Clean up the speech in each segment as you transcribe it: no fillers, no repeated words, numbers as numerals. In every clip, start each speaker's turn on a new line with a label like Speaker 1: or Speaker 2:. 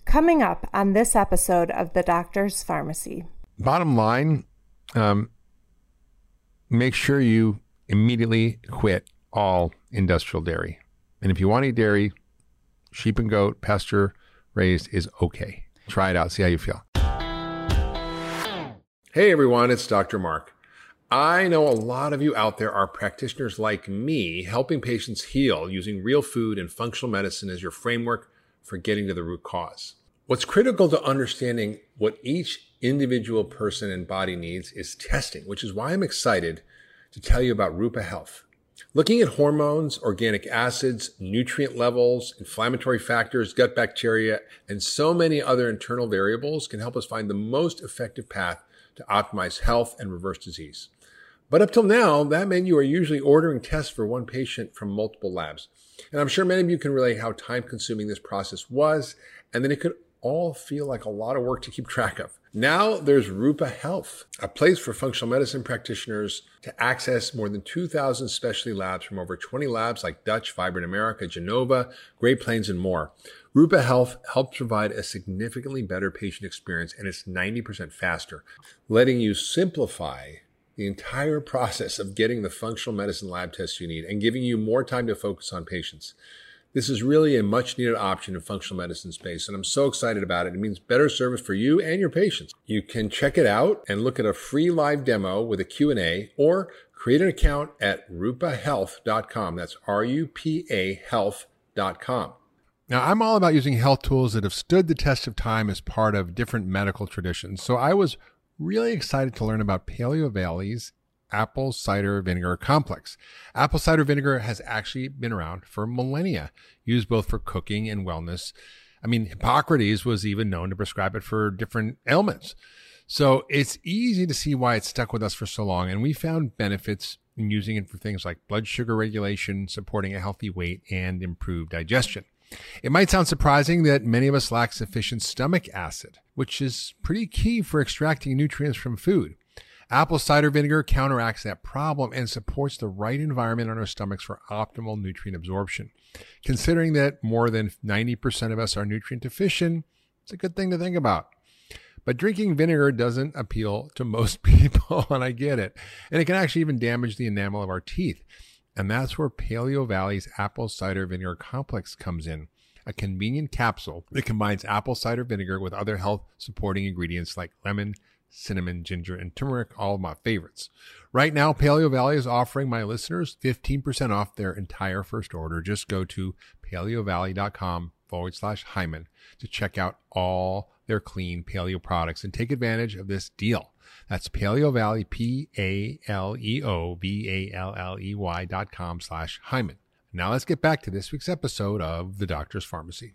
Speaker 1: Coming up on this episode of The Doctor's Pharmacy.
Speaker 2: Bottom line, make sure you immediately quit all industrial dairy. And if you want to eat dairy, sheep and goat, pasture raised is okay. Try it out, see how you feel. Hey everyone, it's Dr. Mark. I know a lot of you out there are practitioners like me, helping patients heal using real food and functional medicine as your framework for getting to the root cause. What's critical to understanding what each individual person and body needs is testing, which is why I'm excited to tell you about Rupa Health. Looking at hormones, organic acids, nutrient levels, inflammatory factors, gut bacteria, and so many other internal variables can help us find the most effective path to optimize health and reverse disease. But up till now, that meant you are usually ordering tests for one patient from multiple labs. And I'm sure many of you can relate how time-consuming this process was, and that it could all feel like a lot of work to keep track of. Now there's Rupa Health, a place for functional medicine practitioners to access more than 2,000 specialty labs from over 20 labs like Dutch, Vibrant America, Genova, Great Plains, and more. Rupa Health helps provide a significantly better patient experience, and it's 90% faster, letting you simplify the entire process of getting the functional medicine lab tests you need and giving you more time to focus on patients. This is really a much needed option in functional medicine space, and I'm so excited about it. It means better service for you and your patients. You can check it out and look at a free live demo with a Q&A or create an account at rupahealth.com. That's RUPA health.com. Now, I'm all about using health tools that have stood the test of time as part of different medical traditions. So I was really excited to learn about Paleovalley's apple cider vinegar complex. Apple cider vinegar has actually been around for millennia, used both for cooking and wellness. I mean, Hippocrates was even known to prescribe it for different ailments. So it's easy to see why it's stuck with us for so long. And we found benefits in using it for things like blood sugar regulation, supporting a healthy weight, and improved digestion. It might sound surprising that many of us lack sufficient stomach acid, which is pretty key for extracting nutrients from food. Apple cider vinegar counteracts that problem and supports the right environment on our stomachs for optimal nutrient absorption. Considering that more than 90% of us are nutrient deficient, it's a good thing to think about. But drinking vinegar doesn't appeal to most people, and I get it. And it can actually even damage the enamel of our teeth. And that's where Paleovalley's apple cider vinegar complex comes in. A convenient capsule that combines apple cider vinegar with other health-supporting ingredients like lemon, cinnamon, ginger, and turmeric, all of my favorites. Right now, Paleovalley is offering my listeners 15% off their entire first order. Just go to paleovalley.com/Hyman to check out all their clean paleo products and take advantage of this deal. That's Paleovalley, PALEOVALLEY.com/Hyman. Now let's get back to this week's episode of The Doctor's Pharmacy.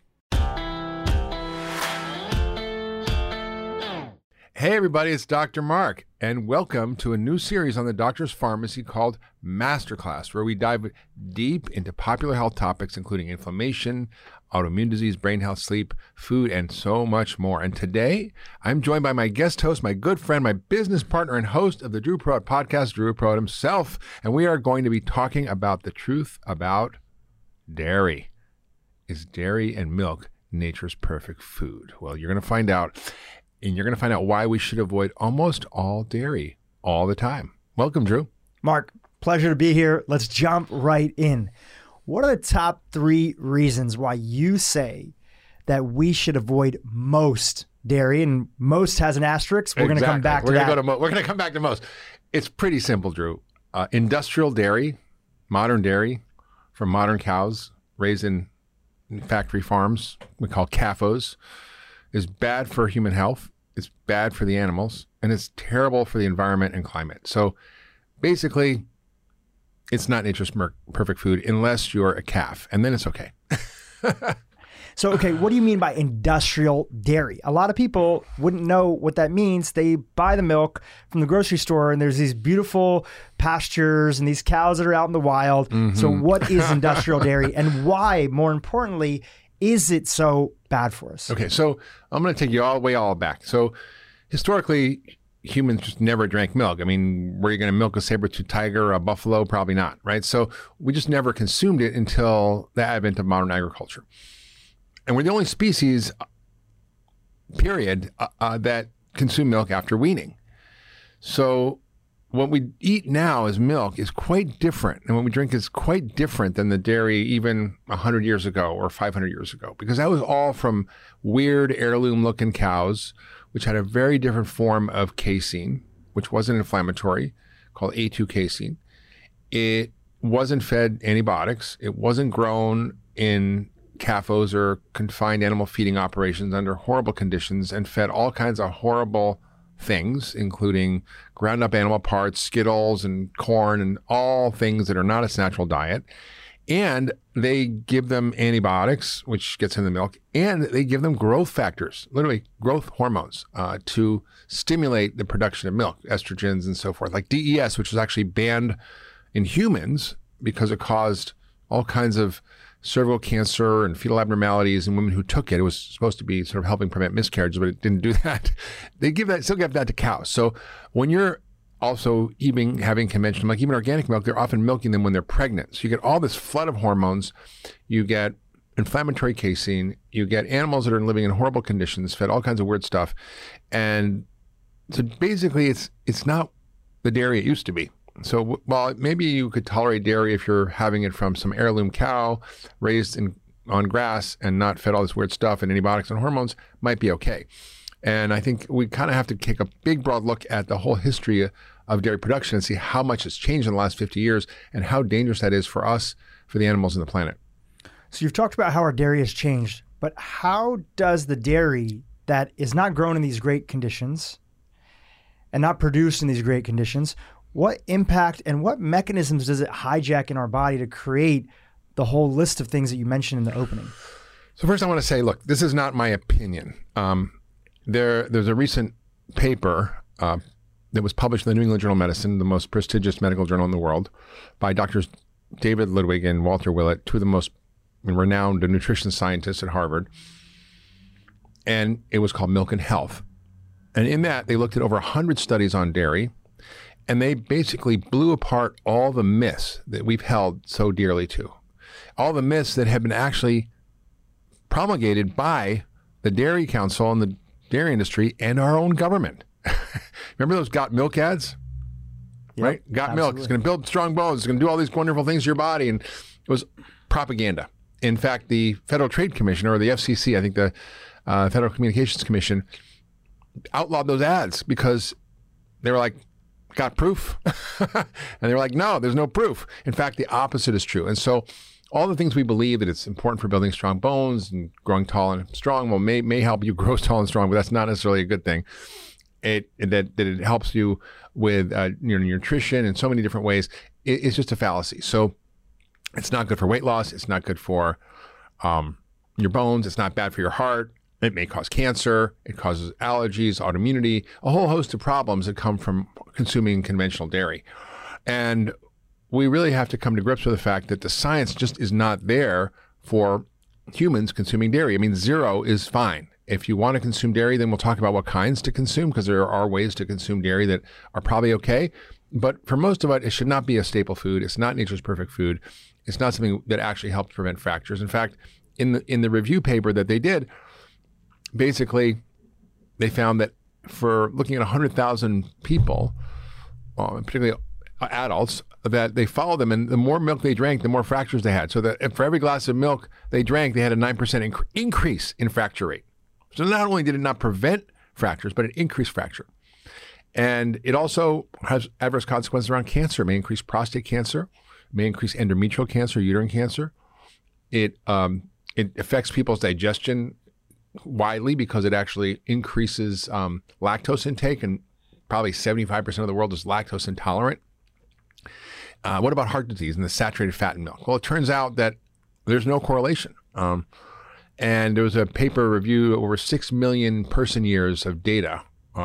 Speaker 2: Hey everybody, it's Dr. Mark, and welcome to a new series on the Doctor's Pharmacy called Masterclass, where we dive deep into popular health topics, including inflammation, autoimmune disease, brain health, sleep, food, and so much more. And today, I'm joined by my guest host, my good friend, my business partner, and host of the Drew Prot podcast, Drew Prot himself, and we are going to be talking about the truth about dairy. Is dairy and milk nature's perfect food? Well, you're going to find out. And you're going to find out why we should avoid almost all dairy all the time. Welcome, Drew.
Speaker 3: Mark, pleasure to be here. Let's jump right in. What are the top 3 reasons why you say that we should avoid most dairy? And most has an asterisk. We're going to come back to that.
Speaker 2: We're going to come back to most. It's pretty simple, Drew. Industrial dairy, modern dairy from modern cows raised in factory farms, we call CAFOs, is bad for human health. It's bad for the animals, and it's terrible for the environment and climate. So basically, it's not nature's perfect food unless you're a calf, and then it's okay.
Speaker 3: So, okay, what do you mean by industrial dairy? A lot of people wouldn't know what that means. They buy the milk from the grocery store, and there's these beautiful pastures and these cows that are out in the wild. Mm-hmm. So what is industrial dairy, and why, more importantly, is it so bad for us?
Speaker 2: Okay, so I'm going to take you all back. So historically, humans just never drank milk. I mean, were you going to milk a saber-toothed tiger or a buffalo? Probably not, right? So we just never consumed it until the advent of modern agriculture. And we're the only species period that consume milk after weaning. So what we eat now as milk is quite different, and what we drink is quite different than the dairy even 100 years ago or 500 years ago, because that was all from weird heirloom-looking cows, which had a very different form of casein, which wasn't inflammatory, called A2 casein. It wasn't fed antibiotics. It wasn't grown in CAFOs or confined animal feeding operations under horrible conditions and fed all kinds of horrible things, including ground up animal parts, Skittles and corn and all things that are not its natural diet. And they give them antibiotics, which gets in the milk, and they give them growth factors, literally growth hormones, to stimulate the production of milk, estrogens and so forth, like DES, which was actually banned in humans because it caused all kinds of cervical cancer and fetal abnormalities in women who took it. It was supposed to be sort of helping prevent miscarriages, but it didn't do that. They still give that to cows. So when you're also having conventional milk, even organic milk, they're often milking them when they're pregnant. So you get all this flood of hormones. You get inflammatory casein. You get animals that are living in horrible conditions, fed all kinds of weird stuff. And so basically it's not the dairy it used to be. So while maybe you could tolerate dairy if you're having it from some heirloom cow raised on grass and not fed all this weird stuff and antibiotics and hormones, might be okay. And I think we kind of have to take a big, broad look at the whole history of dairy production and see how much has changed in the last 50 years and how dangerous that is for us, for the animals and the planet.
Speaker 3: So you've talked about how our dairy has changed, but how does the dairy that is not grown in these great conditions and not produced in these great conditions, what impact and what mechanisms does it hijack in our body to create the whole list of things that you mentioned in the opening?
Speaker 2: So first I want to say, look, this is not my opinion. There's a recent paper that was published in the New England Journal of Medicine, the most prestigious medical journal in the world, by Drs. David Ludwig and Walter Willett, two of the most renowned nutrition scientists at Harvard. And it was called Milk and Health. And in that, they looked at over 100 studies on dairy, and they basically blew apart all the myths that we've held so dearly to. All the myths that have been actually promulgated by the Dairy Council and the dairy industry and our own government. Remember those Got Milk ads? Yep, right? Got absolutely. Milk. It's going to build strong bones. It's going to do all these wonderful things to your body. And it was propaganda. In fact, the Federal Trade Commission, or the FCC, I think the Federal Communications Commission, outlawed those ads because they were like, got proof? And they were like, no, there's no proof. In fact, the opposite is true. And so all the things we believe that it's important for building strong bones and growing tall and strong, well, may help you grow tall and strong, but that's not necessarily a good thing. That it helps you with your nutrition in so many different ways. It's just a fallacy. So it's not good for weight loss. It's not good for your bones. It's not bad for your heart. It may cause cancer. It causes allergies, autoimmunity, a whole host of problems that come from consuming conventional dairy. And we really have to come to grips with the fact that the science just is not there for humans consuming dairy. I mean, 0 is fine. If you want to consume dairy, then we'll talk about what kinds to consume, because there are ways to consume dairy that are probably okay. But for most of it should not be a staple food. It's not nature's perfect food. It's not something that actually helps prevent fractures. In fact, in the review paper that they did, basically, they found that for looking at 100,000 people, particularly adults, that they followed them, and the more milk they drank, the more fractures they had. So that for every glass of milk they drank, they had a 9% increase in fracture rate. So not only did it not prevent fractures, but it increased fracture. And it also has adverse consequences around cancer. It may increase prostate cancer, it may increase endometrial cancer, uterine cancer. It affects people's digestion widely because it actually increases lactose intake, and probably 75% of the world is lactose intolerant. What about heart disease and the saturated fat in milk? Well, it turns out that there's no correlation. And there was a paper review over 6 million person years of data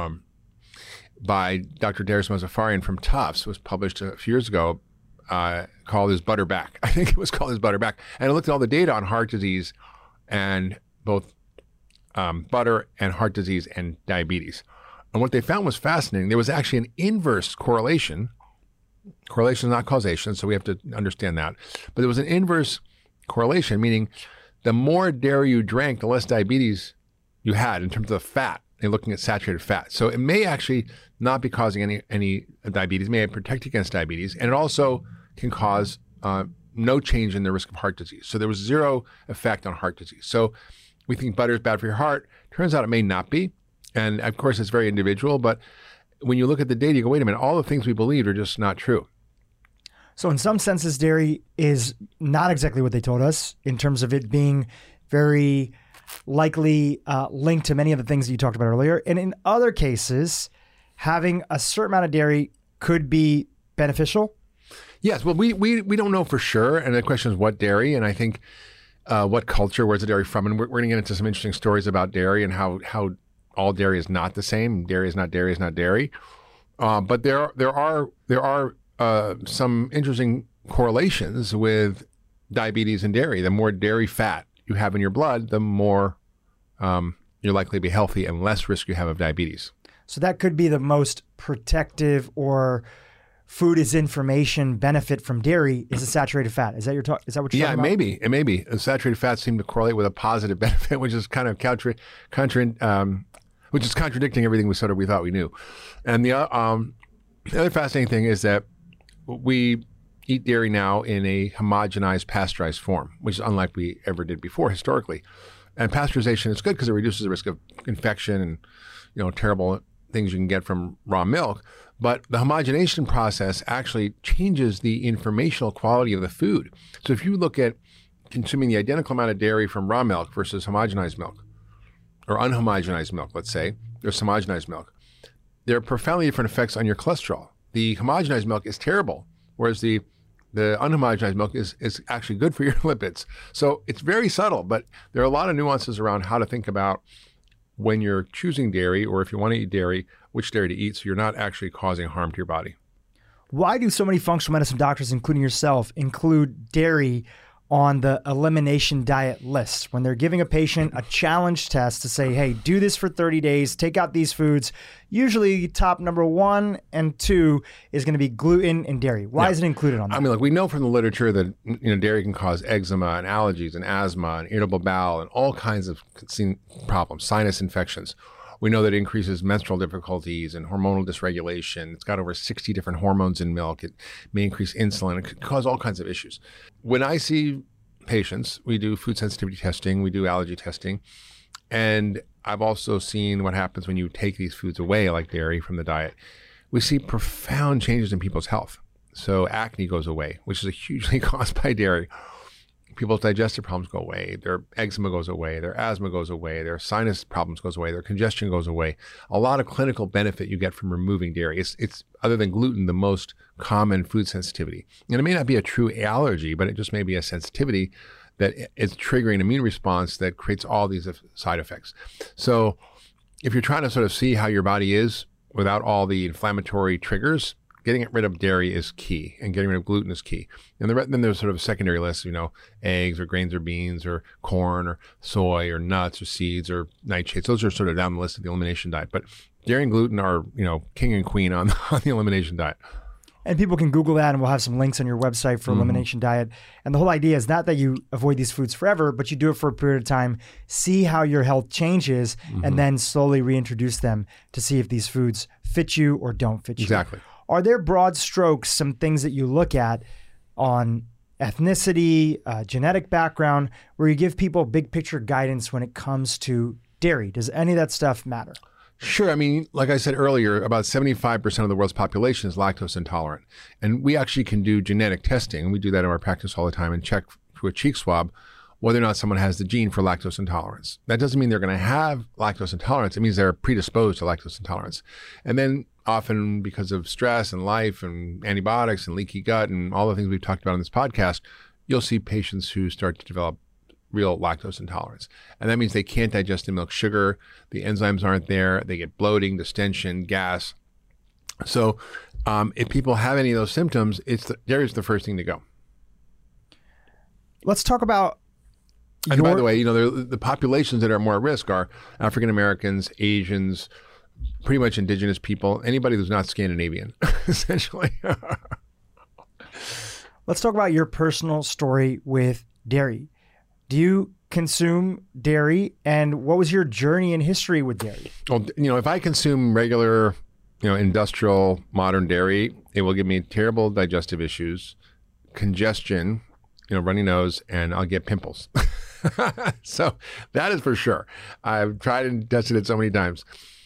Speaker 2: by Dr. Darius Mozaffarian from Tufts. It was published a few years ago, called Is Butter Back? I think it was called Is Butter Back. And it looked at all the data on heart disease and both butter and heart disease and diabetes. And what they found was fascinating. There was actually an inverse correlation. Correlation is not causation, so we have to understand that. But there was an inverse correlation, meaning the more dairy you drank, the less diabetes you had in terms of fat. They're looking at saturated fat. So it may actually not be causing any diabetes. It may protect against diabetes. And it also can cause no change in the risk of heart disease. So there was zero effect on heart disease. So we think butter is bad for your heart. Turns out it may not be. And of course, it's very individual. But when you look at the data, you go, wait a minute, all the things we believed are just not true.
Speaker 3: So in some senses, dairy is not exactly what they told us in terms of it being very likely linked to many of the things that you talked about earlier. And in other cases, having a certain amount of dairy could be beneficial.
Speaker 2: Yes. Well, we don't know for sure. And the question is what dairy? And I think what culture, where's the dairy from? And we're going to get into some interesting stories about dairy and how all dairy is not the same. Dairy is not dairy is not dairy. But there are some interesting correlations with diabetes and dairy. The more dairy fat you have in your blood, the more you're likely to be healthy and less risk you have of diabetes.
Speaker 3: So that could be the most protective or food is information benefit from dairy is a saturated fat. Is that is that what you're talking about?
Speaker 2: Yeah, it may be. Saturated fats seem to correlate with a positive benefit, which is kind of which is contradicting everything we thought we knew. And the other fascinating thing is that we eat dairy now in a homogenized, pasteurized form, which is unlike we ever did before historically. And pasteurization is good because it reduces the risk of infection and terrible things you can get from raw milk. But the homogenization process actually changes the informational quality of the food. So if you look at consuming the identical amount of dairy from raw milk versus homogenized milk, or unhomogenized milk, let's say, or homogenized milk, there are profoundly different effects on your cholesterol. The homogenized milk is terrible, whereas the unhomogenized milk is actually good for your lipids. So it's very subtle, but there are a lot of nuances around how to think about when you're choosing dairy, or if you want to eat dairy, which dairy to eat, so you're not actually causing harm to your body.
Speaker 3: Why do so many functional medicine doctors, including yourself, include dairy on the elimination diet list when they're giving a patient a challenge test to say, hey, do this for 30 days, take out these foods? Usually top number 1 and 2 is going to be gluten and dairy. Why is it included on that?
Speaker 2: I mean, look, we know from the literature that dairy can cause eczema and allergies and asthma and irritable bowel and all kinds of problems, sinus infections. We know that it increases menstrual difficulties and hormonal dysregulation. It's got over 60 different hormones in milk. It may increase insulin. It could cause all kinds of issues. When I see patients, we do food sensitivity testing, we do allergy testing, and I've also seen what happens when you take these foods away, like dairy, from the diet. We see profound changes in people's health. So acne goes away, which is hugely caused by dairy. People's digestive problems go away, their eczema goes away, their asthma goes away, their sinus problems goes away, their congestion goes away. A lot of clinical benefit you get from removing dairy. It's other than gluten, the most common food sensitivity. And it may not be a true allergy, but it just may be a sensitivity that is triggering an immune response that creates all these side effects. So if you're trying to sort of see how your body is without all the inflammatory triggers, getting rid of dairy is key, and getting rid of gluten is key. And then there's sort of a secondary list, eggs or grains or beans or corn or soy or nuts or seeds or nightshades. Those are sort of down the list of the elimination diet. But dairy and gluten are, king and queen on the elimination diet.
Speaker 3: And people can Google that, and we'll have some links on your website for elimination diet. And the whole idea is not that you avoid these foods forever, but you do it for a period of time, see how your health changes, and then slowly reintroduce them to see if these foods fit you or don't fit you.
Speaker 2: Exactly.
Speaker 3: Are there broad strokes, some things that you look at on ethnicity, genetic background, where you give people big picture guidance when it comes to dairy? Does any of that stuff matter?
Speaker 2: Sure. I mean, like I said earlier, about 75% of the world's population is lactose intolerant. And we actually can do genetic testing. We do that in our practice all the time and check through a cheek swab whether or not someone has the gene for lactose intolerance. That doesn't mean they're going to have lactose intolerance. It means they're predisposed to lactose intolerance. And then often because of stress and life and antibiotics and leaky gut and all the things we've talked about on this podcast, you'll see patients who start to develop real lactose intolerance. And that means they can't digest the milk sugar, the enzymes aren't there, they get bloating, distension, gas. So if people have any of those symptoms, dairy is the first thing to go.
Speaker 3: Let's talk about
Speaker 2: And by the way, the populations that are more at risk are African Americans, Asians, pretty much indigenous people, anybody who's not Scandinavian, essentially.
Speaker 3: Let's talk about your personal story with dairy. Do you consume dairy, and what was your journey and history with dairy?
Speaker 2: Well, if I consume regular, industrial modern dairy, it will give me terrible digestive issues, congestion, runny nose, and I'll get pimples. So that is for sure. I've tried and tested it so many times.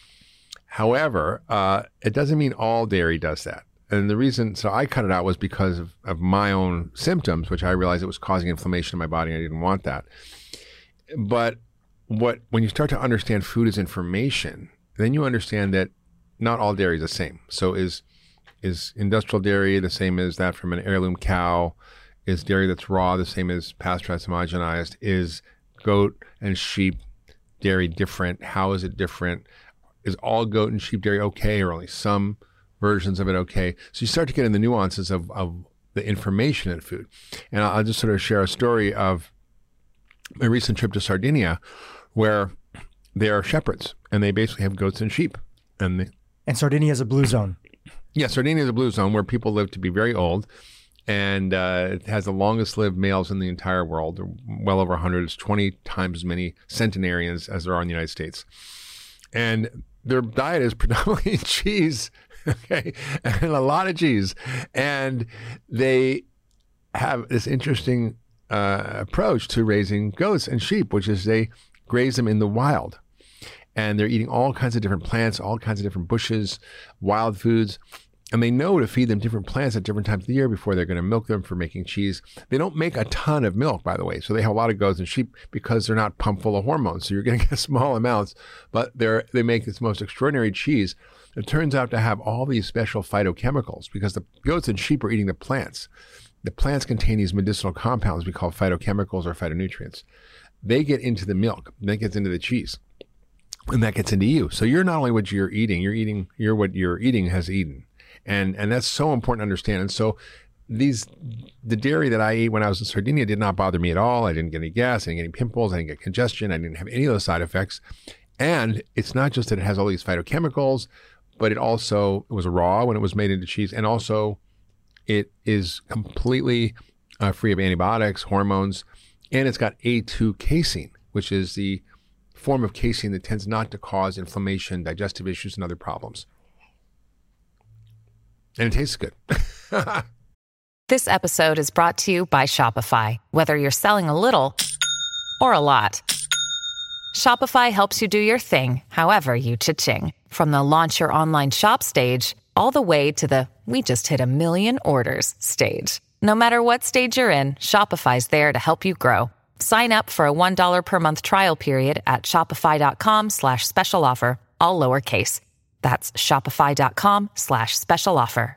Speaker 2: However, it doesn't mean all dairy does that. And the reason, so I cut it out was because of my own symptoms, which I realized it was causing inflammation in my body and I didn't want that. But when you start to understand food as information, then you understand that not all dairy is the same. So is industrial dairy the same as that from an heirloom cow? Is dairy that's raw the same as pasteurized, homogenized? Is goat and sheep dairy different? How is it different? Is all goat and sheep dairy okay, or only some versions of it okay? So you start to get in the nuances of the information in food. And I'll just sort of share a story of my recent trip to Sardinia, where they are shepherds and they basically have goats and sheep. And
Speaker 3: Sardinia is a blue zone.
Speaker 2: Yeah, Sardinia is a blue zone where people live to be very old. And it has the longest lived males in the entire world. They're well over 100. It's 20 times as many centenarians as there are in the United States. And their diet is predominantly cheese, okay, and a lot of cheese. And they have this interesting approach to raising goats and sheep, which is they graze them in the wild. And they're eating all kinds of different plants, all kinds of different bushes, wild foods. And they know to feed them different plants at different times of the year before they're going to milk them for making cheese. They don't make a ton of milk, by the way. So they have a lot of goats and sheep because they're not pumped full of hormones. So you're getting small amounts, but they make this most extraordinary cheese. It turns out to have all these special phytochemicals because the goats and sheep are eating the plants. The plants contain these medicinal compounds we call phytochemicals or phytonutrients. They get into the milk, that gets into the cheese, and that gets into you. So you're not only what you're what your eating has eaten. And that's so important to understand. And so the dairy that I ate when I was in Sardinia did not bother me at all. I didn't get any gas, I didn't get any pimples, I didn't get congestion, I didn't have any of those side effects. And it's not just that it has all these phytochemicals, but it was raw when it was made into cheese. And also it is completely free of antibiotics, hormones, and it's got A2 casein, which is the form of casein that tends not to cause inflammation, digestive issues, and other problems. And it tastes good.
Speaker 4: This episode is brought to you by Shopify. Whether you're selling a little or a lot, Shopify helps you do your thing, however you cha-ching. From the launch your online shop stage, all the way to the we just hit 1 million orders stage. No matter what stage you're in, Shopify's there to help you grow. Sign up for a $1 per month trial period at shopify.com/special offer, all lowercase. That's shopify.com/special offer.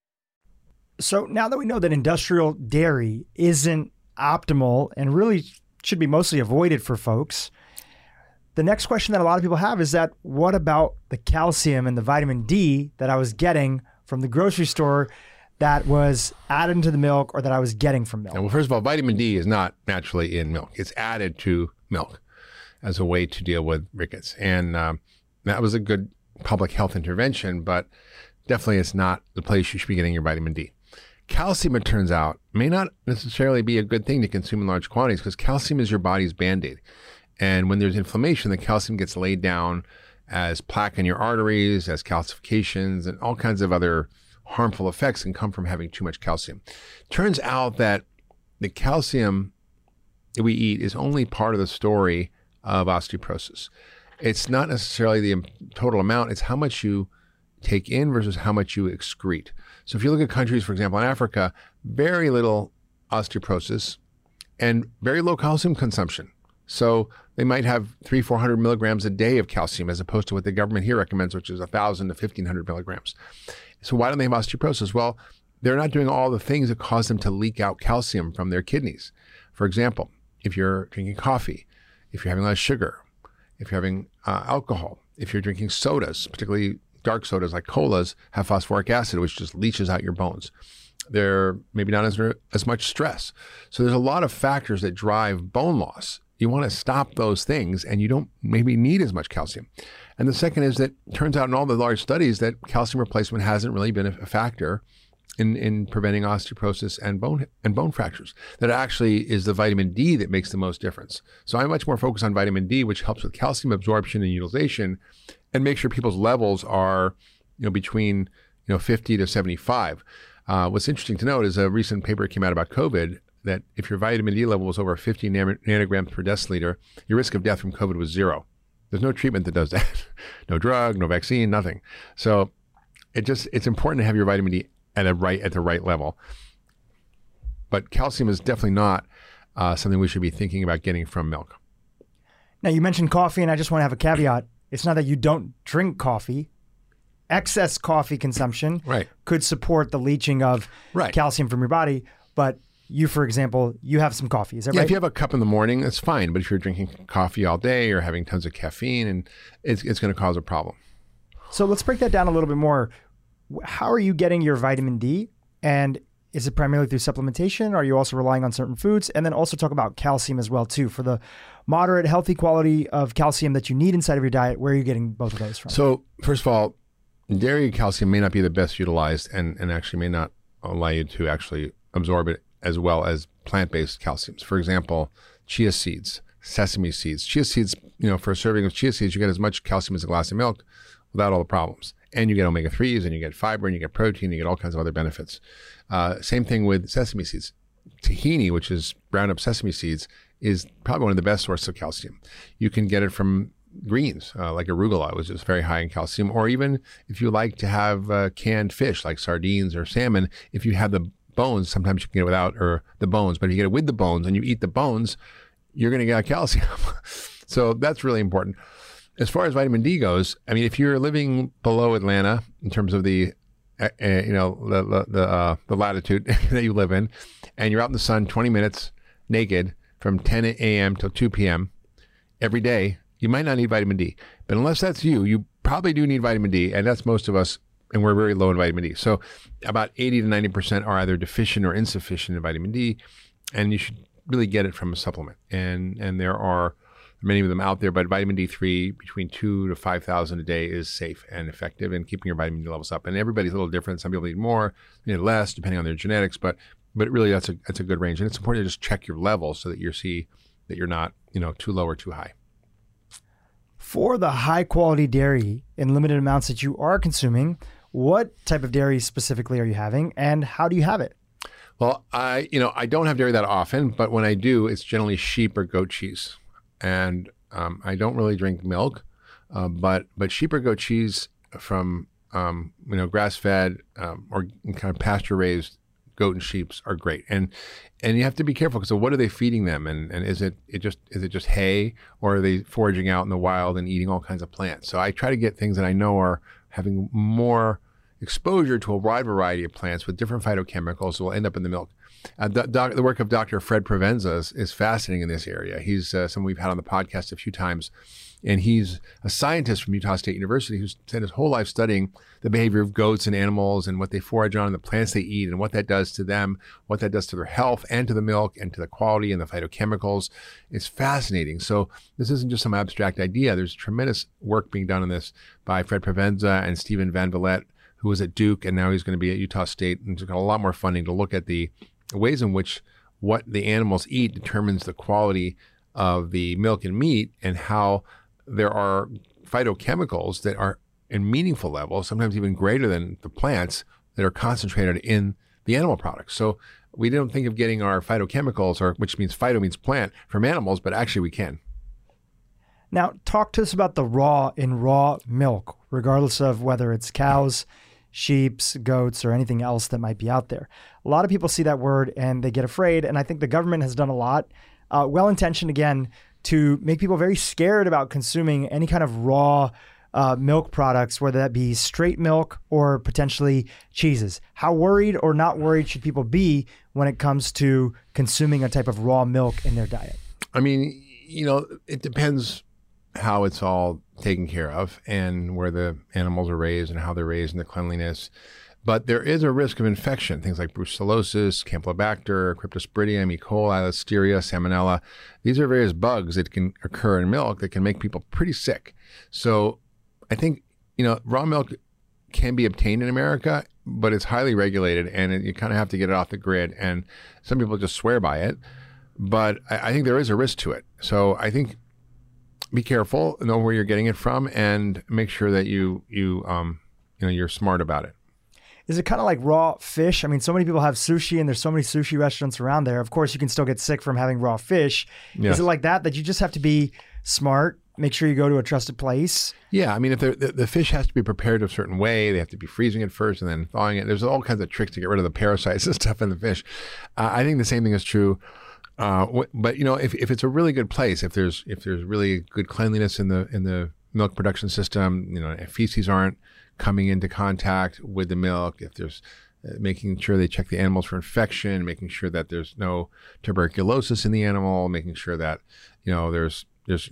Speaker 3: So now that we know that industrial dairy isn't optimal and really should be mostly avoided for folks, the next question that a lot of people have is that what about the calcium and the vitamin D that I was getting from the grocery store that was added into the milk or that I was getting from milk?
Speaker 2: Well, first of all, vitamin D is not naturally in milk. It's added to milk as a way to deal with rickets. And that was a good public health intervention, but definitely it's not the place you should be getting your vitamin D. Calcium, it turns out, may not necessarily be a good thing to consume in large quantities because calcium is your body's Band-Aid. And when there's inflammation, the calcium gets laid down as plaque in your arteries, as calcifications, and all kinds of other harmful effects can come from having too much calcium. Turns out that the calcium that we eat is only part of the story of osteoporosis. It's not necessarily the total amount, it's how much you take in versus how much you excrete. So if you look at countries, for example, in Africa, very little osteoporosis and very low calcium consumption. So they might have 300-400 milligrams a day of calcium as opposed to what the government here recommends, which is 1,000 to 1,500 milligrams. So why don't they have osteoporosis? Well, they're not doing all the things that cause them to leak out calcium from their kidneys. For example, if you're drinking coffee, if you're having a lot of sugar, if you're having alcohol, if you're drinking sodas, particularly dark sodas like colas, have phosphoric acid, which just leaches out your bones. They're maybe not as much stress. So there's a lot of factors that drive bone loss. You want to stop those things and you don't maybe need as much calcium. And the second is that it turns out in all the large studies that calcium replacement hasn't really been a factor in preventing osteoporosis and bone fractures. That actually is the vitamin D that makes the most difference. So I'm much more focused on vitamin D, which helps with calcium absorption and utilization, and make sure people's levels are between 50 to 75. What's interesting to note is a recent paper came out about COVID that if your vitamin D level was over 50 nanograms per deciliter, your risk of death from COVID was 0. There's no treatment that does that. No drug, no vaccine, nothing. So it's important to have your vitamin D at the right level. But calcium is definitely not something we should be thinking about getting from milk.
Speaker 3: Now, you mentioned coffee, and I just want to have a caveat. It's not that you don't drink coffee. Excess coffee consumption could support the leaching of calcium from your body, but you, for example, you have some coffee. Is that right?
Speaker 2: If you have a cup in the morning, that's fine. But if you're drinking coffee all day or having tons of caffeine, and it's going to cause a problem.
Speaker 3: So let's break that down a little bit more. How are you getting your vitamin D? And is it primarily through supplementation? Or are you also relying on certain foods? And then also talk about calcium as well, too. For the moderate, healthy quality of calcium that you need inside of your diet, where are you getting both of those from?
Speaker 2: So first of all, dairy calcium may not be the best utilized and actually may not allow you to actually absorb it as well as plant-based calciums. For example, chia seeds, sesame seeds. Chia seeds, for a serving of chia seeds, you get as much calcium as a glass of milk without all the problems. And you get omega-3s, and you get fiber, and you get protein, you get all kinds of other benefits. Same thing with sesame seeds. Tahini, which is ground up sesame seeds, is probably one of the best sources of calcium. You can get it from greens, like arugula, which is very high in calcium, or even if you like to have canned fish like sardines or salmon, if you have the bones, sometimes you can get it without or the bones, but if you get it with the bones and you eat the bones, you're going to get calcium. So that's really important. As far as vitamin D goes, I mean, if you're living below Atlanta in terms of the latitude that you live in, and you're out in the sun 20 minutes naked from 10 a.m. till 2 p.m. every day, you might not need vitamin D. But unless that's you probably do need vitamin D, and that's most of us, and we're very low in vitamin D. So about 80 to 90% are either deficient or insufficient in vitamin D, and you should really get it from a supplement. And there are many of them out there, but vitamin D3 between 2,000 to 5,000 a day is safe and effective in keeping your vitamin D levels up. And everybody's a little different. Some people need more, need less, depending on their genetics, but really that's a good range. And it's important to just check your levels so that you see that you're not, too low or too high.
Speaker 3: For the high quality dairy in limited amounts that you are consuming, what type of dairy specifically are you having, and how do you have it?
Speaker 2: Well, I don't have dairy that often, but when I do, it's generally sheep or goat cheese. And I don't really drink milk, but sheep or goat cheese from grass-fed or kind of pasture-raised goat and sheep are great. And you have to be careful because what are they feeding them? And is it just hay, or are they foraging out in the wild and eating all kinds of plants? So I try to get things that I know are having more exposure to a wide variety of plants with different phytochemicals that will end up in the milk. The work of Dr. Fred Provenza is fascinating in this area. He's someone we've had on the podcast a few times, and he's a scientist from Utah State University who's spent his whole life studying the behavior of goats and animals and what they forage on and the plants they eat and what that does to them, what that does to their health and to the milk and to the quality and the phytochemicals. It's fascinating. So this isn't just some abstract idea. There's tremendous work being done on this by Fred Provenza and Stephen Van Vliet, who was at Duke, and now he's going to be at Utah State, and he's got a lot more funding to look at the ways in which what the animals eat determines the quality of the milk and meat, and how there are phytochemicals that are in meaningful levels, sometimes even greater than the plants, that are concentrated in the animal products. So we don't think of getting our phytochemicals, which means phyto means plant, from animals, but actually we can.
Speaker 3: Now, talk to us about the raw milk, regardless of whether it's cows, sheeps, goats, or anything else that might be out there. A lot of people see that word and they get afraid. And I think the government has done a lot, well-intentioned again, to make people very scared about consuming any kind of raw milk products, whether that be straight milk or potentially cheeses. How worried or not worried should people be when it comes to consuming a type of raw milk in their diet?
Speaker 2: I mean, it depends how it's all taken care of and where the animals are raised and how they're raised and the cleanliness. But there is a risk of infection, things like brucellosis, Campylobacter, Cryptosporidium, E. coli, Listeria, Salmonella. These are various bugs that can occur in milk that can make people pretty sick. So I think, raw milk can be obtained in America, but it's highly regulated, and you kind of have to get it off the grid. And some people just swear by it, but I think there is a risk to it. So I think be careful, know where you're getting it from, and make sure that you're smart about it.
Speaker 3: Is it kind of like raw fish? I mean, so many people have sushi, and there's so many sushi restaurants around there. Of course, you can still get sick from having raw fish.
Speaker 2: Yes.
Speaker 3: Is it like that you just have to be smart, make sure you go to a trusted place?
Speaker 2: Yeah, I mean, if the fish has to be prepared a certain way, they have to be freezing it first and then thawing it. There's all kinds of tricks to get rid of the parasites and stuff in the fish. I think the same thing is true. But if it's a really good place, if there's really good cleanliness in the milk production system, if feces aren't coming into contact with the milk, if there's making sure they check the animals for infection, making sure that there's no tuberculosis in the animal, making sure that there's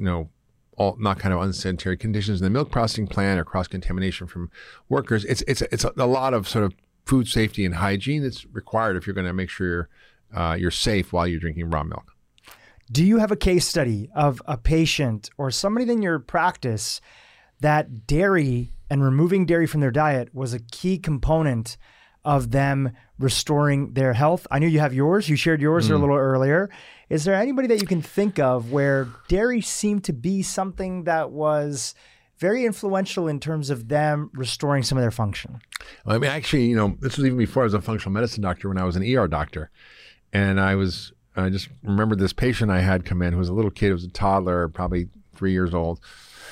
Speaker 2: all not kind of unsanitary conditions in the milk processing plant or cross-contamination from workers. It's a lot of sort of food safety and hygiene that's required if you're going to make sure you're safe while you're drinking raw milk.
Speaker 3: Do you have a case study of a patient or somebody in your practice that dairy and removing dairy from their diet was a key component of them restoring their health? I knew you have yours. You shared yours a little earlier. Is there anybody that you can think of where dairy seemed to be something that was very influential in terms of them restoring some of their function?
Speaker 2: Well, I mean, actually, this was even before I was a functional medicine doctor, when I was an ER doctor. And I just remembered this patient I had come in who was a little kid, who was a toddler, probably 3 years old.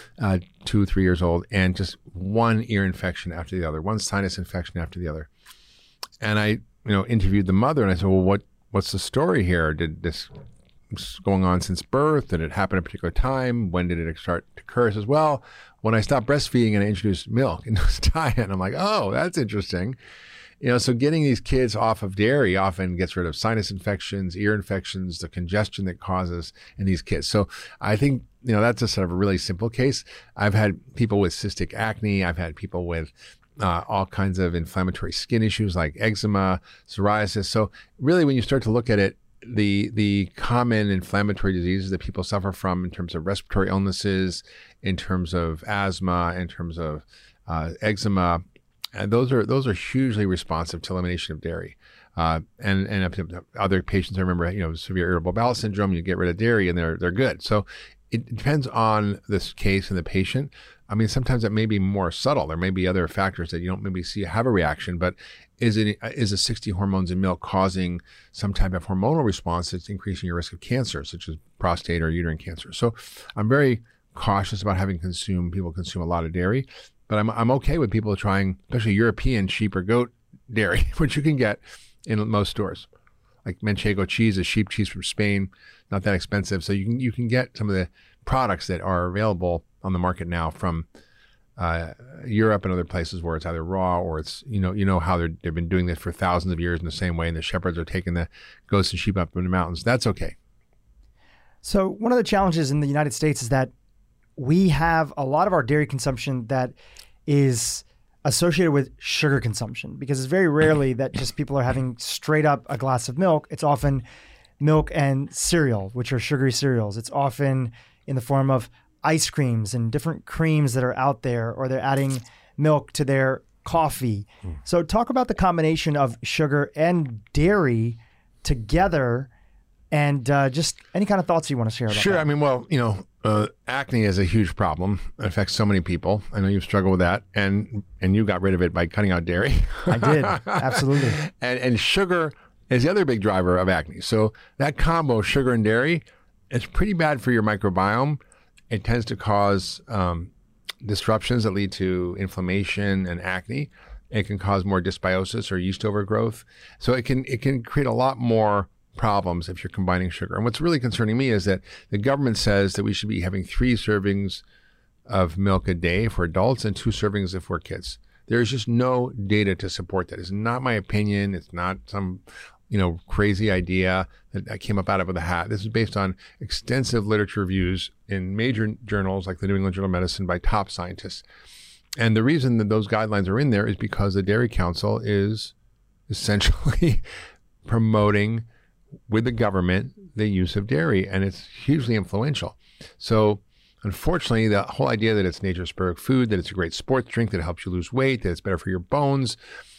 Speaker 2: 2, 3 years old, and just one ear infection after the other, one sinus infection after the other. And I, interviewed the mother, and I said, well, what's the story here? Did this going on since birth? Did it happen at a particular time? When did it start to occur? As well, when I stopped breastfeeding and I introduced milk into his diet, and I'm like, oh, that's interesting. So getting these kids off of dairy often gets rid of sinus infections, ear infections, the congestion that causes in these kids. So I think, that's a sort of a really simple case. I've had people with cystic acne. I've had people with all kinds of inflammatory skin issues like eczema, psoriasis. So really, when you start to look at it, the common inflammatory diseases that people suffer from in terms of respiratory illnesses, in terms of asthma, in terms of eczema, and those are hugely responsive to elimination of dairy. And other patients, I remember, severe irritable bowel syndrome, you get rid of dairy and they're good. So it depends on this case and the patient. I mean, sometimes it may be more subtle. There may be other factors that you don't maybe see have a reaction, but is the 60 hormones in milk causing some type of hormonal response that's increasing your risk of cancer, such as prostate or uterine cancer? So I'm very cautious about having people consume a lot of dairy. But I'm okay with people trying, especially European sheep or goat dairy, which you can get in most stores. Like Manchego cheese is sheep cheese from Spain, not that expensive. So you can get some of the products that are available on the market now from Europe and other places where it's either raw or it's how they've been doing this for thousands of years in the same way, and the shepherds are taking the goats and sheep up in the mountains. That's okay.
Speaker 3: So one of the challenges in the United States is that we have a lot of our dairy consumption that is associated with sugar consumption, because it's very rarely that just people are having straight up a glass of milk. It's often milk and cereal, which are sugary cereals. It's often in the form of ice creams and different creams that are out there, or they're adding milk to their coffee. So talk about the combination of sugar and dairy together, and just any kind of thoughts you want to share about that.
Speaker 2: Sure. I mean, well, acne is a huge problem. It affects so many people. I know you've struggled with that, and you got rid of it by cutting out dairy.
Speaker 3: I did, absolutely.
Speaker 2: And sugar is the other big driver of acne. So that combo, sugar and dairy, it's pretty bad for your microbiome. It tends to cause disruptions that lead to inflammation and acne. It can cause more dysbiosis or yeast overgrowth. So it can create a lot more problems if you're combining sugar. And what's really concerning me is that the government says that we should be having 3 servings of milk a day for adults and 2 servings if we're kids. There's just no data to support that. It's not my opinion. It's not some crazy idea that I came up out of a hat. This is based on extensive literature reviews in major journals like the New England Journal of Medicine by top scientists. And the reason that those guidelines are in there is because the Dairy Council is essentially promoting with the government the use of dairy, and it's hugely influential. So unfortunately, the whole idea that it's nature's superb food, that it's a great sports drink, that it helps you lose weight, that it's better for your bones,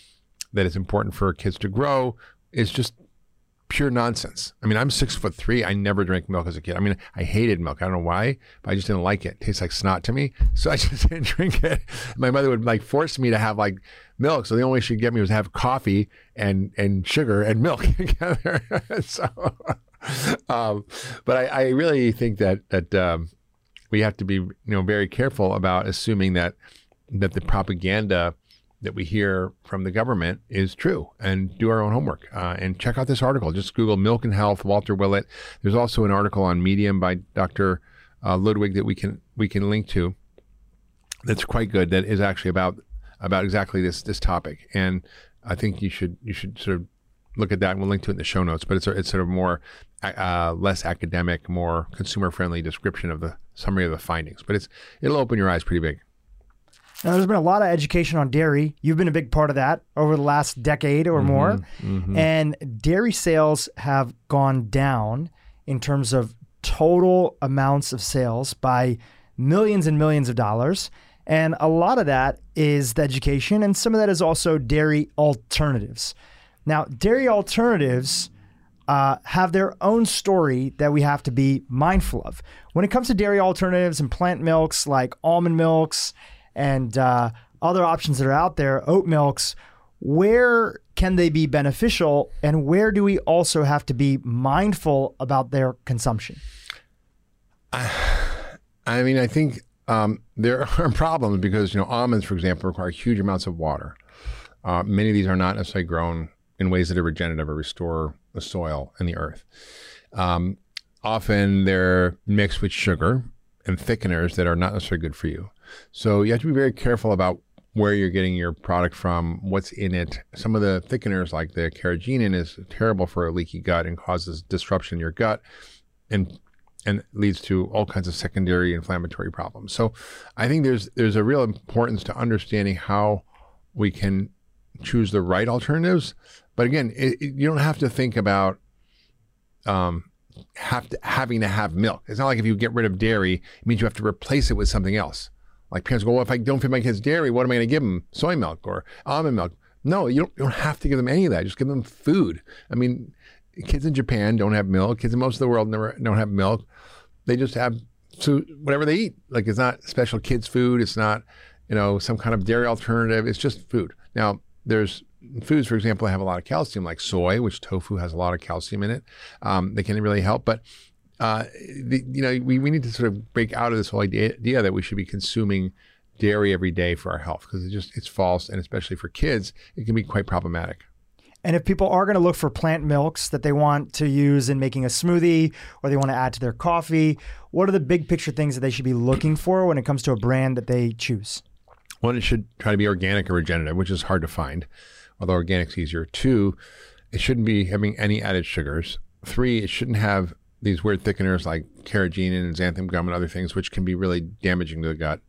Speaker 2: that it's important for kids to grow is just pure nonsense. I mean, I'm 6'3". I never drank milk as a kid. I mean, I hated milk. I don't know why, but I just didn't like it. It tastes like snot to me. So I just didn't drink it. My mother would like force me to have like milk. So the only way she'd get me was to have coffee and sugar and milk together. So, but I really think that we have to be, very careful about assuming that the propaganda that we hear from the government is true, and do our own homework and check out this article. Just Google Milk and Health, Walter Willett. There's also an article on Medium by Dr. Ludwig that we can link to. That's quite good. That is actually about exactly this topic, and I think you should sort of look at that. And we'll link to it in the show notes. But it's sort of more less academic, more consumer friendly description of the summary of the findings. But it'll open your eyes pretty big.
Speaker 3: Now, there's been a lot of education on dairy. You've been a big part of that over the last decade or more. And dairy sales have gone down in terms of total amounts of sales by millions and millions of dollars. And a lot of that is the education, and some of that is also dairy alternatives. Now, dairy alternatives have their own story that we have to be mindful of. When it comes to dairy alternatives and plant milks like almond milks and other options that are out there, oat milks, where can they be beneficial, and where do we also have to be mindful about their consumption?
Speaker 2: I mean, I think there are problems because, almonds, for example, require huge amounts of water. Many of these are not necessarily grown in ways that are regenerative or restore the soil and the earth. Often they're mixed with sugar and thickeners that are not necessarily good for you. So you have to be very careful about where you're getting your product from, what's in it. Some of the thickeners, like the carrageenan, is terrible for a leaky gut and causes disruption in your gut and leads to all kinds of secondary inflammatory problems. So I think there's a real importance to understanding how we can choose the right alternatives. But again, you don't have to think about having to have milk. It's not like if you get rid of dairy, it means you have to replace it with something else. Like parents go, well, if I don't feed my kids dairy, what am I going to give them? Soy milk or almond milk? No, you don't have to give them any of that. Just give them food. I mean, kids in Japan don't have milk. Kids in most of the world don't have milk. They just have whatever they eat. Like, it's not special kids food. It's not, some kind of dairy alternative. It's just food. Now, there's foods, for example, that have a lot of calcium, like soy, which tofu has a lot of calcium in it. They can really help. But we need to sort of break out of this whole idea that we should be consuming dairy every day for our health, because it's false, and especially for kids, it can be quite problematic.
Speaker 3: And if people are going to look for plant milks that they want to use in making a smoothie, or they want to add to their coffee, what are the big picture things that they should be looking for when it comes to a brand that they choose?
Speaker 2: One, it should try to be organic or regenerative, which is hard to find, although organic's easier. 2, it shouldn't be having any added sugars. 3, it shouldn't have these weird thickeners like carrageenan and xanthan gum and other things, which can be really damaging to the gut.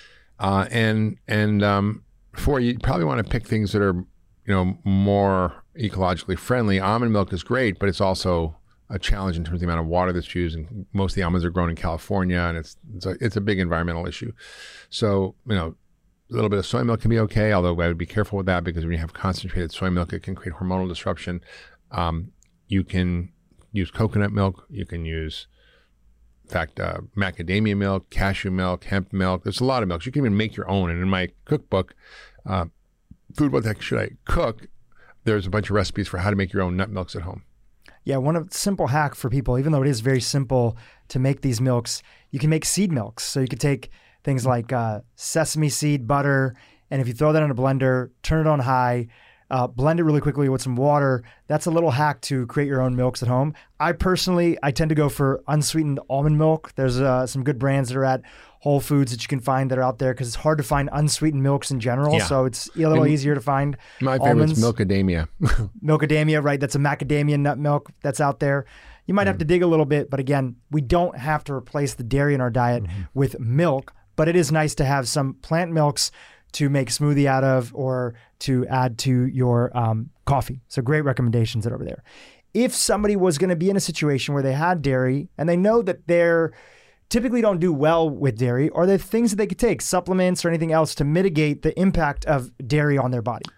Speaker 2: And 4, you probably want to pick things that are, more ecologically friendly. Almond milk is great, but it's also a challenge in terms of the amount of water that's used. And most of the almonds are grown in California, and it's a big environmental issue. So, a little bit of soy milk can be okay, although I would be careful with that, because when you have concentrated soy milk, it can create hormonal disruption. You can use coconut milk. You can use, in fact, macadamia milk, cashew milk, hemp milk. There's a lot of milks. You can even make your own. And in my cookbook, Food What the Heck Should I Cook?, there's a bunch of recipes for how to make your own nut milks at home.
Speaker 3: Yeah, one simple hack for people, even though it is very simple to make these milks, you can make seed milks. So you could take things like sesame seed butter, and if you throw that in a blender, turn it on high, blend it really quickly with some water. That's a little hack to create your own milks at home. I tend to go for unsweetened almond milk. There's some good brands that are at Whole Foods that you can find that are out there, because it's hard to find unsweetened milks in general. Yeah. So it's a little easier to find.
Speaker 2: My favorite is Milkadamia.
Speaker 3: Milkadamia, right? That's a macadamia nut milk that's out there. You might have to dig a little bit, but again, we don't have to replace the dairy in our diet with milk, but it is nice to have some plant milks to make smoothie out of, or to add to your coffee. So great recommendations that are over there. If somebody was going to be in a situation where they had dairy and they know that they're typically don't do well with dairy, are there things that they could take, supplements or anything else, to mitigate the impact of dairy on their body?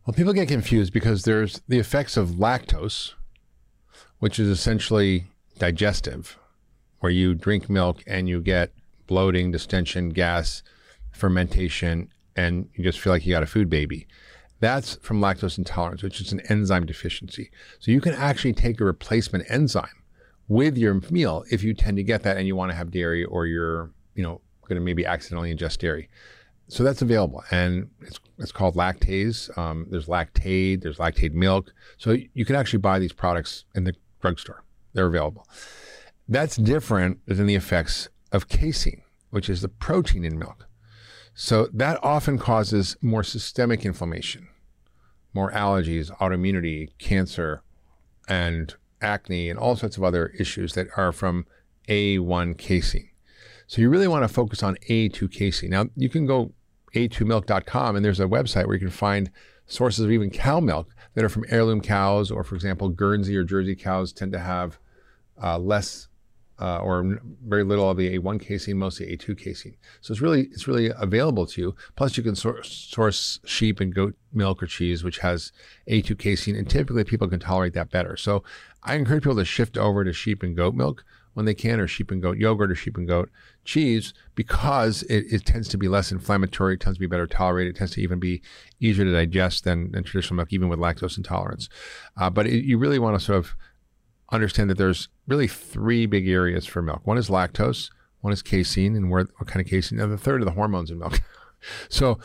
Speaker 2: Well, people get confused because there's the effects of lactose, which is essentially digestive, where you drink milk and you get bloating, distension, gas, fermentation, and you just feel like you got a food baby. That's from lactose intolerance, which is an enzyme deficiency. So you can actually take a replacement enzyme with your meal if you tend to get that and you want to have dairy, or you're, going to maybe accidentally ingest dairy. So that's available, and it's called lactase. There's Lactaid, there's Lactaid milk. So you can actually buy these products in the drugstore. They're available. That's different than the effects of casein, which is the protein in milk. So that often causes more systemic inflammation, more allergies, autoimmunity, cancer, and acne, and all sorts of other issues that are from A1 casein. So you really want to focus on A2 casein. Now, you can go a2milk.com, and there's a website where you can find sources of even cow milk that are from heirloom cows, or, for example, Guernsey or Jersey cows tend to have less or very little of the A1 casein, mostly A2 casein. So it's really available to you. Plus, you can source sheep and goat milk or cheese, which has A2 casein, and typically people can tolerate that better. So I encourage people to shift over to sheep and goat milk when they can, or sheep and goat yogurt or sheep and goat cheese, because it tends to be less inflammatory, it tends to be better tolerated, it tends to even be easier to digest than traditional milk, even with lactose intolerance. But you really want to sort of understand that there's really three big areas for milk. One is lactose, one is casein, and what kind of casein, and the third are the hormones in milk. So,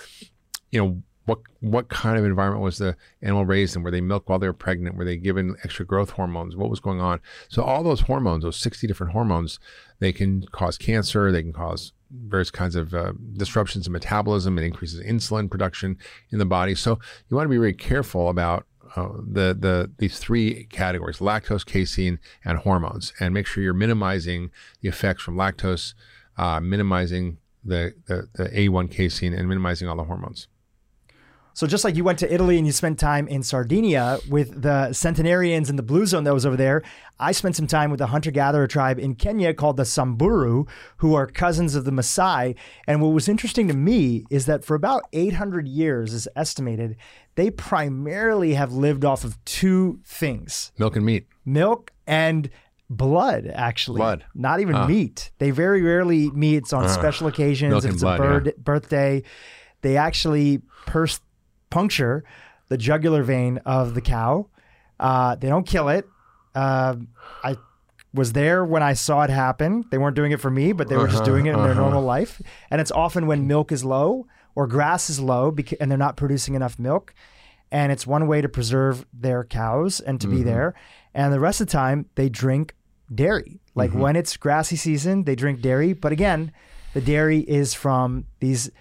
Speaker 2: what kind of environment was the animal raised in? Were they milked while they were pregnant? Were they given extra growth hormones? What was going on? So all those hormones, those 60 different hormones, they can cause cancer, they can cause various kinds of disruptions in metabolism. It increases insulin production in the body. So you want to be very careful about these three categories: lactose, casein, and hormones, and make sure you're minimizing the effects from lactose, minimizing the A1 casein, and minimizing all the hormones.
Speaker 3: So just like you went to Italy and you spent time in Sardinia with the centenarians and the blue zone that was over there, I spent some time with a hunter-gatherer tribe in Kenya called the Samburu, who are cousins of the Maasai. And what was interesting to me is that for about 800 years, is estimated, they primarily have lived off of two things.
Speaker 2: Milk and meat.
Speaker 3: Milk and blood, actually.
Speaker 2: Blood.
Speaker 3: Not even meat. They very rarely eat meat. It's on special occasions.
Speaker 2: Milk
Speaker 3: If
Speaker 2: and
Speaker 3: it's
Speaker 2: blood,
Speaker 3: a birthday, they actually puncture the jugular vein of the cow. They don't kill it. I was there when I saw it happen. They weren't doing it for me, but they were just doing it in their normal life. And it's often when milk is low or grass is low and they're not producing enough milk. And it's one way to preserve their cows and to be there. And the rest of the time, they drink dairy. Like when it's grassy season, they drink dairy. But again, the dairy is from these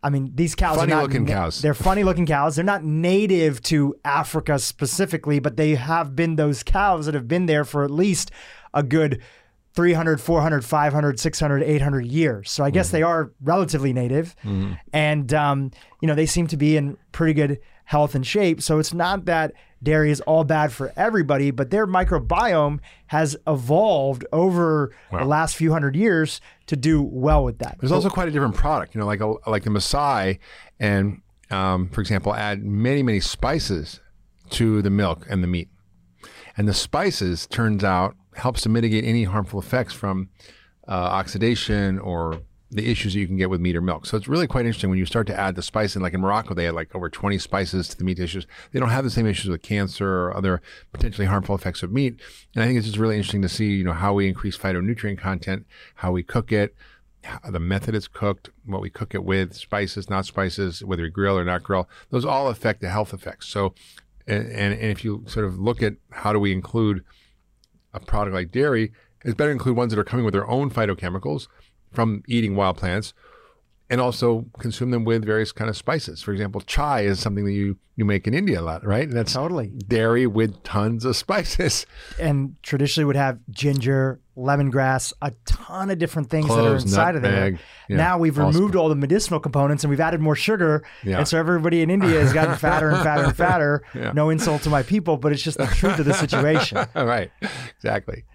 Speaker 3: cows
Speaker 2: funny
Speaker 3: are not
Speaker 2: looking cows.
Speaker 3: They're funny looking cows. They're not native to Africa specifically, but they have been those cows that have been there for at least a good 300, 400, 500, 600, 800 years. So I guess they are relatively native. And, they seem to be in pretty good health and shape. So it's not that dairy is all bad for everybody, but their microbiome has evolved over the last few hundred years to do well with that.
Speaker 2: There's also quite a different product, like the Maasai, and for example, add many, many spices to the milk and the meat. And the spices, turns out, helps to mitigate any harmful effects from oxidation or the issues that you can get with meat or milk. So it's really quite interesting when you start to add the spice in. Like in Morocco, they had like over 20 spices to the meat dishes. They don't have the same issues with cancer or other potentially harmful effects of meat. And I think it's just really interesting to see, how we increase phytonutrient content, how we cook it, the method it's cooked, what we cook it with, spices, not spices, whether we grill or not grill. Those all affect the health effects. So, and if you sort of look at how do we include a product like dairy, it's better to include ones that are coming with their own phytochemicals from eating wild plants, and also consume them with various kind of spices. For example, chai is something that you make in India a lot, right? And that's
Speaker 3: totally
Speaker 2: dairy with tons of spices.
Speaker 3: And traditionally would have ginger, lemongrass, a ton of different things
Speaker 2: Cloves,
Speaker 3: that are inside
Speaker 2: nutmeg,
Speaker 3: of there. Now we've removed all the medicinal components and we've added more sugar.
Speaker 2: Yeah.
Speaker 3: And so everybody in India has gotten fatter and fatter and fatter.
Speaker 2: Yeah.
Speaker 3: No insult to my people, but it's just the truth of the situation.
Speaker 2: Right, exactly.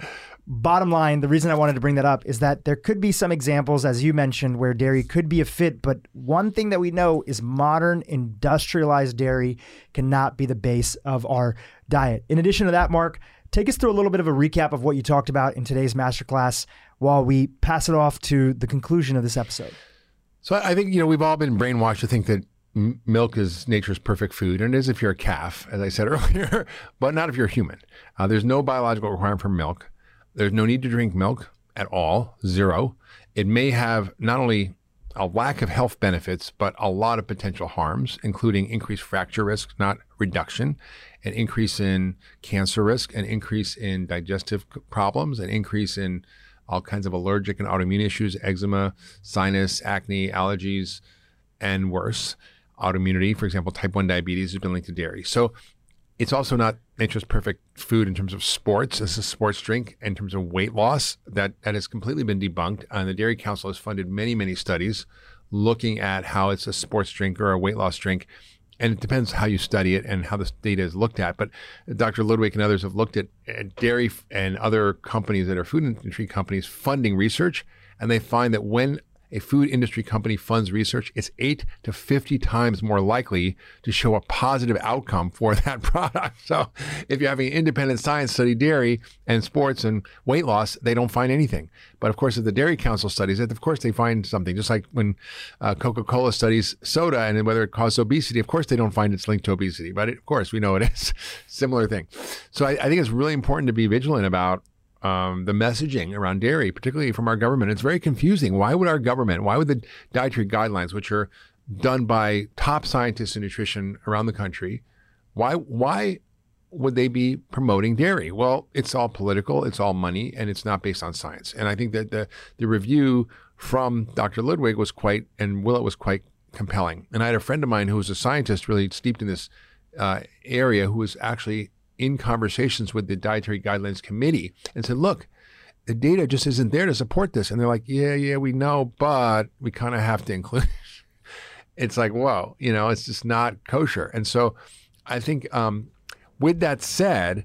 Speaker 3: bottom line, the reason I wanted to bring that up is that there could be some examples, as you mentioned, where dairy could be a fit. But one thing that we know is modern industrialized dairy cannot be the base of our diet. In addition to that, Mark, take us through a little bit of a recap of what you talked about in today's masterclass while we pass it off to the conclusion of this episode.
Speaker 2: So I think, we've all been brainwashed to think that milk is nature's perfect food, and it is if you're a calf, as I said earlier, but not if you're a human. There's no biological requirement for milk. There's no need to drink milk at all, zero. It may have not only a lack of health benefits, but a lot of potential harms, including increased fracture risk, not reduction, an increase in cancer risk, an increase in digestive problems, an increase in all kinds of allergic and autoimmune issues, eczema, sinus, acne, allergies, and worse. Autoimmunity, for example, type 1 diabetes has been linked to dairy. So it's also not nature's perfect food in terms of sports. This is a sports drink. In terms of weight loss, that has completely been debunked. And the Dairy Council has funded many, many studies looking at how it's a sports drink or a weight loss drink. And it depends how you study it and how this data is looked at. But Dr. Ludwig and others have looked at dairy and other companies that are food industry companies funding research. And they find that when a food industry company funds research, it's 8 to 50 times more likely to show a positive outcome for that product. So if you're having an independent science study dairy and sports and weight loss, they don't find anything. But of course, if the Dairy Council studies it, of course they find something. Just like when Coca-Cola studies soda and whether it causes obesity, of course they don't find it's linked to obesity. But of course, we know it is. Similar thing. So I think it's really important to be vigilant about the messaging around dairy, particularly from our government. It's very confusing. Why would the dietary guidelines, which are done by top scientists in nutrition around the country, why would they be promoting dairy? Well, it's all political, it's all money, and it's not based on science. And I think that the review from Dr. Ludwig was quite compelling. And I had a friend of mine who was a scientist really steeped in this area who was actually in conversations with the Dietary Guidelines Committee and said, look, the data just isn't there to support this. And they're like, yeah, we know, but we kind of have to include it. It's like, whoa, it's just not kosher. And so I think with that said,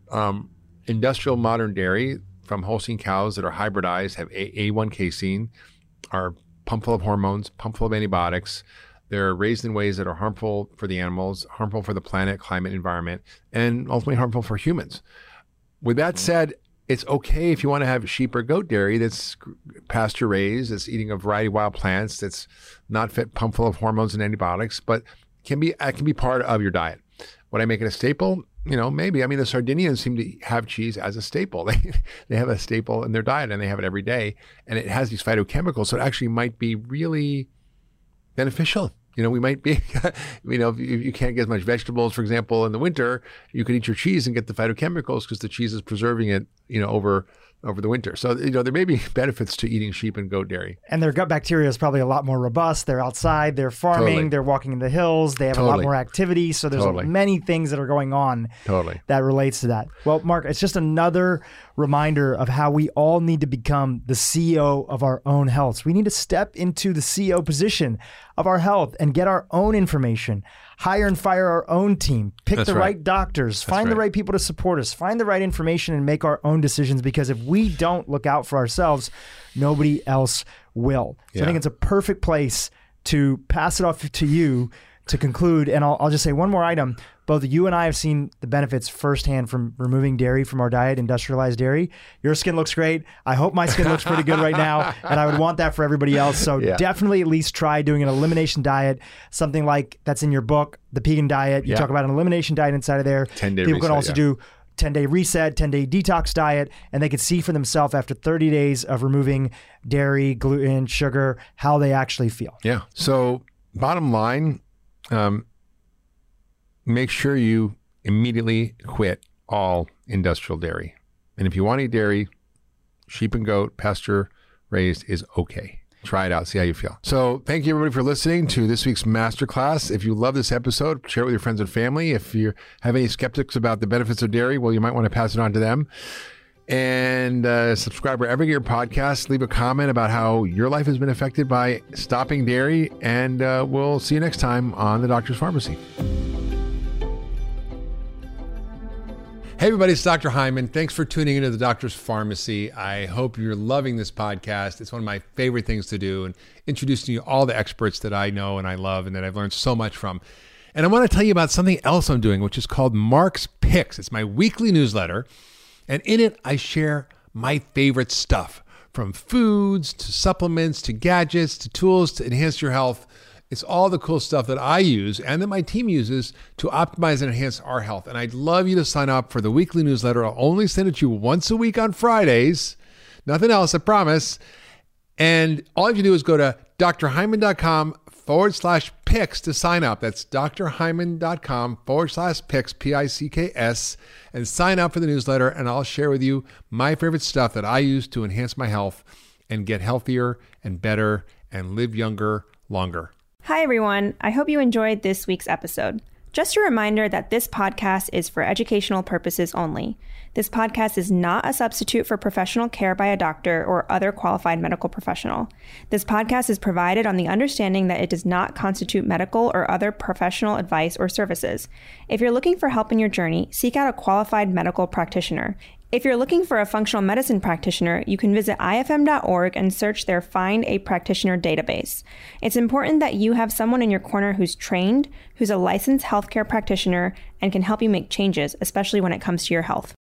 Speaker 2: industrial modern dairy from Holstein cows that are hybridized have A1 casein, are pumped full of hormones, pumped full of antibiotics. They're raised in ways that are harmful for the animals, harmful for the planet, climate, environment, and ultimately harmful for humans. With that said, it's okay if you want to have sheep or goat dairy that's pasture raised, that's eating a variety of wild plants, that's not pumped full of hormones and antibiotics, but can be part of your diet. Would I make it a staple? Maybe. I mean, the Sardinians seem to have cheese as a staple. They have a staple in their diet and they have it every day, and it has these phytochemicals, so it actually might be really beneficial. We might be, if you can't get as much vegetables, for example, in the winter, you could eat your cheese and get the phytochemicals because the cheese is preserving it, over the winter. So, there may be benefits to eating sheep and goat dairy. And
Speaker 3: their gut bacteria is probably a lot more robust. They're outside, they're farming, totally. They're walking in the hills, they have a lot more activity. So there's many things that are going on that relates to that. Well, Mark, it's just another reminder of how we all need to become the CEO of our own health. So we need to step into the CEO position of our health and get our own information, hire and fire our own team, pick the right doctors, find the right people to support us, find the right information and make our own decisions, because if we don't look out for ourselves, nobody else will. So I think it's a perfect place to pass it off to you to conclude. And I'll just say one more item. Both you and I have seen the benefits firsthand from removing dairy from our diet, industrialized dairy. Your skin looks great. I hope my skin looks pretty good right now, and I would want that for everybody else. So definitely at least try doing an elimination diet, something like that's in your book, The Pegan Diet. You talk about an elimination diet inside of there.
Speaker 2: 10-day
Speaker 3: People
Speaker 2: reset,
Speaker 3: can also do 10-day reset, 10-day detox diet, and they can see for themselves after 30 days of removing dairy, gluten, sugar, how they actually feel.
Speaker 2: Yeah. So bottom line, make sure you immediately quit all industrial dairy. And if you want to eat dairy, sheep and goat, pasture raised is okay. Try it out, see how you feel. So thank you everybody for listening to this week's masterclass. If you love this episode, share it with your friends and family. If you have any skeptics about the benefits of dairy, well, you might want to pass it on to them. And subscribe wherever you get your podcasts. Leave a comment about how your life has been affected by stopping dairy. And we'll see you next time on The Doctor's Pharmacy. Hey everybody, it's Dr. Hyman. Thanks for tuning into the Doctor's Pharmacy. I hope you're loving this podcast. It's one of my favorite things to do, and introducing you to all the experts that I know and I love and that I've learned so much from. And I want to tell you about something else I'm doing, which is called Mark's Picks. It's my weekly newsletter, and in it I share my favorite stuff, from foods to supplements to gadgets to tools to enhance your health. It's all the cool stuff that I use and that my team uses to optimize and enhance our health. And I'd love you to sign up for the weekly newsletter. I'll only send it to you once a week on Fridays. Nothing else, I promise. And all you have to do is go to drhyman.com/picks to sign up. That's drhyman.com/picks, P-I-C-K-S, and sign up for the newsletter. And I'll share with you my favorite stuff that I use to enhance my health and get healthier and better and live younger, longer.
Speaker 5: Hi, everyone. I hope you enjoyed this week's episode. Just a reminder that this podcast is for educational purposes only. This podcast is not a substitute for professional care by a doctor or other qualified medical professional. This podcast is provided on the understanding that it does not constitute medical or other professional advice or services. If you're looking for help in your journey, seek out a qualified medical practitioner. If you're looking for a functional medicine practitioner, you can visit ifm.org and search their Find a Practitioner database. It's important that you have someone in your corner who's trained, who's a licensed healthcare practitioner, and can help you make changes, especially when it comes to your health.